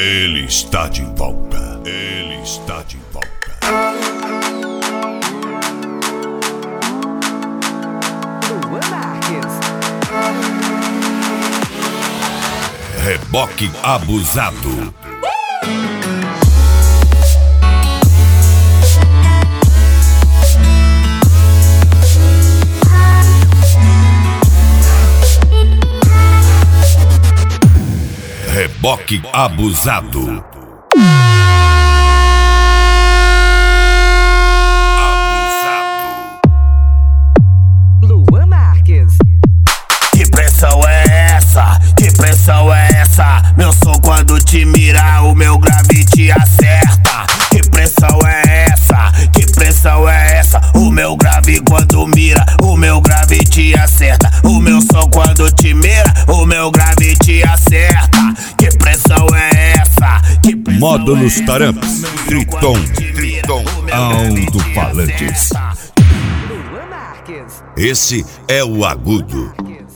Ele está de volta. Ele está de volta. Reboque abusado. Reboque abusado. Luan Marques. Que pressão é essa? Que pressão é essa? Meu som quando te mira, o meu grave te acerta. Que pressão é essa? Que pressão é essa? O meu grave quando mira, o meu grave te acerta. O meu som quando te mira, o meu grave te acerta. Que pressão é essa? Que pressão Módulos é Taramps, Triton, alto-falantes. Luan Marques. Esse é o agudo.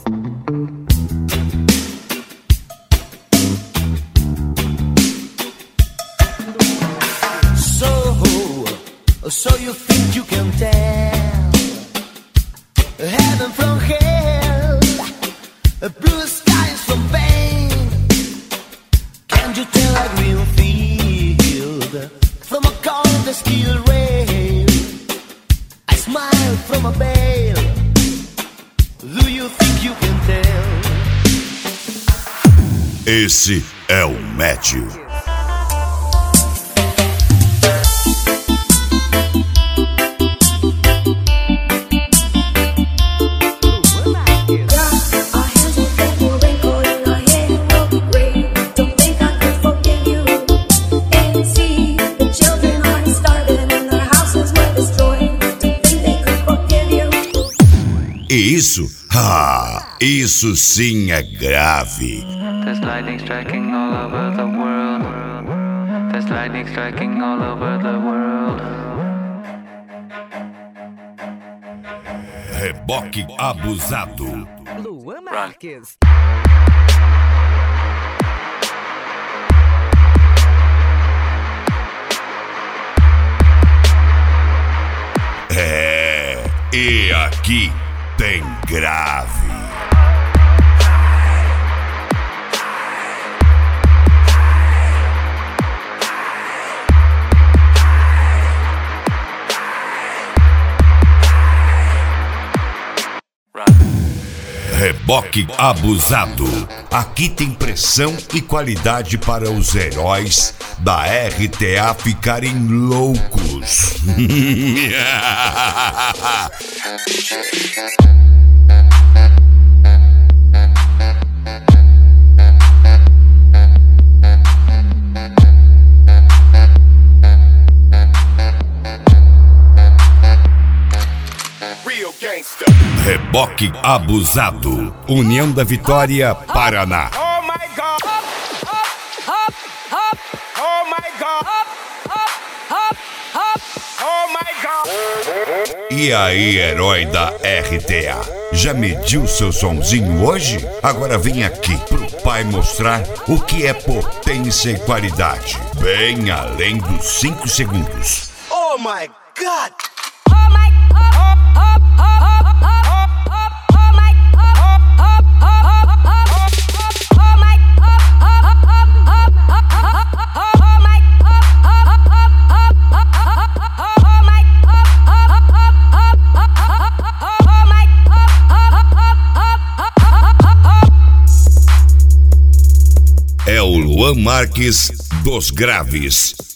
So you think you can tell heaven from hell, blue skies from pain? Can you tell a green field from a cold steel rail? I smile from a veil. Do you think you can tell? Esse é o Matthew. E isso sim é grave. There's lightning striking all over the world. There's lightning striking all over the world. Reboque abusado. Luan Marques. E aqui tem grave. Reboque abusado. Aqui tem pressão e qualidade para os heróis da RTA ficarem loucos. Reboque abusado. União da Vitória, Paraná. Oh my God! Oh my God! Oh my God! E aí, herói da RTA? Já mediu seu somzinho hoje? Agora vem aqui pro pai mostrar o que é potência e qualidade. Bem além dos 5 segundos. Oh my God! É o Luan Marques dos Graves.